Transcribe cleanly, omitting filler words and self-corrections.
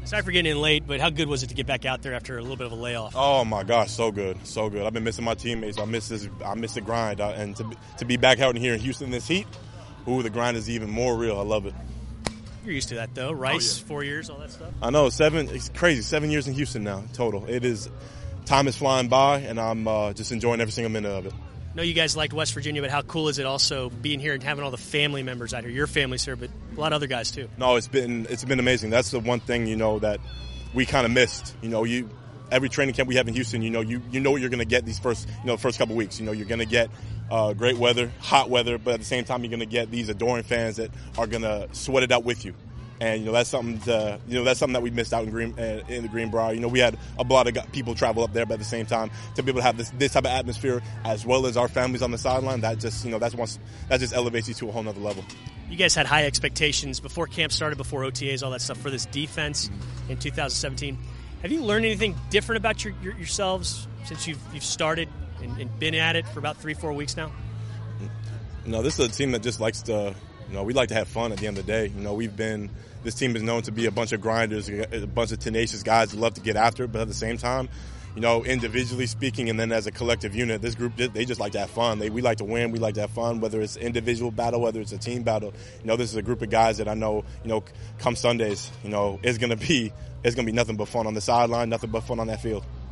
Sorry for getting in late, but how good was it to get back out there after a little bit of a layoff? Oh my gosh, so good, so good. I've been missing my teammates. I miss the grind, and to be back out here in Houston in this heat, the grind is even more real. I love it. You're used to that though, Rice, 4 years, all that stuff. I know, it's crazy. 7 years in Houston now total. It is, time is flying by, and I'm just enjoying every single minute of it. I know you guys liked West Virginia, but how cool is it also being here and having all the family members out here? Your family's here, but a lot of other guys too. No, it's been amazing. That's the one thing that we kind of missed. Every training camp we have in Houston, you know what you're going to get these first couple weeks. You're going to get great weather, hot weather, but at the same time you're going to get these adoring fans that are going to sweat it out with you. And that's something that we missed out in the Greenbrier. We had a lot of people travel up there, but at the same time, to be able to have this type of atmosphere as well as our families on the sideline, that just elevates you to a whole nother level. You guys had high expectations before camp started, before OTAs, all that stuff for this defense in 2017. Have you learned anything different about yourselves since you've started and been at it for about 3-4 weeks now? No, this is a team that just likes to. We like to have fun at the end of the day. This team is known to be a bunch of grinders, a bunch of tenacious guys who love to get after it, but at the same time, individually speaking and then as a collective unit, this group, they just like to have fun. We like to win. We like to have fun, whether it's individual battle, whether it's a team battle. This is a group of guys that I know, come Sundays, it's going to be nothing but fun on the sideline, nothing but fun on that field.